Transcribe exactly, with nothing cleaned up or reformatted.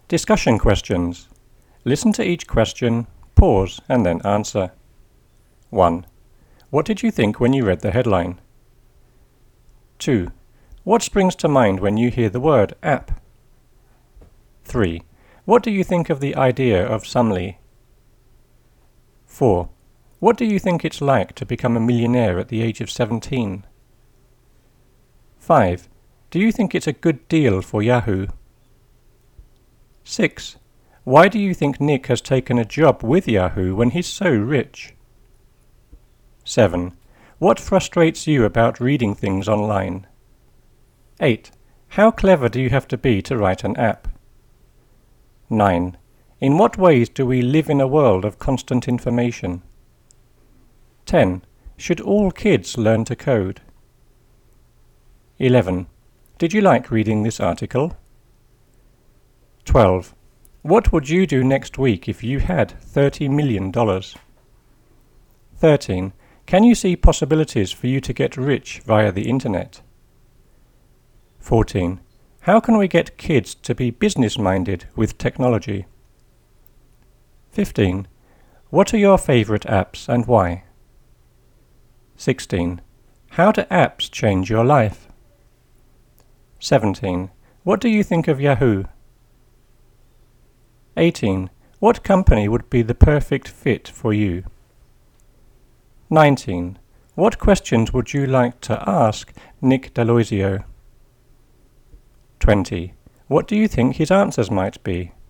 Discussion questions. Listen to each question, pause, and then answer. one. What did you think when you read the headline? two. What springs to mind when you hear the word app? three. What do you think of the idea of Sumly? four. What do you think it's like to become a millionaire at the age of seventeen? five. Do you think it's a good deal for Yahoo? six. Why do you think Nick has taken a job with Yahoo when he's so rich? seven. What frustrates you about reading things online? eight. How clever do you have to be to write an app? nine. In what ways do we live in a world of constant information? ten. Should all kids learn to code? eleven. Did you like reading this article? twelve. What would you do next week if you had thirty million dollars? thirteen. Can you see possibilities for you to get rich via the internet? fourteen. How can we get kids to be business-minded with technology? fifteen. What are your favorite apps and why? sixteen. How do apps change your life? seventeen. What do you think of Yahoo? eighteen. What company would be the perfect fit for you? nineteen. What questions would you like to ask Nick D'Aloisio? twenty. What do you think his answers might be?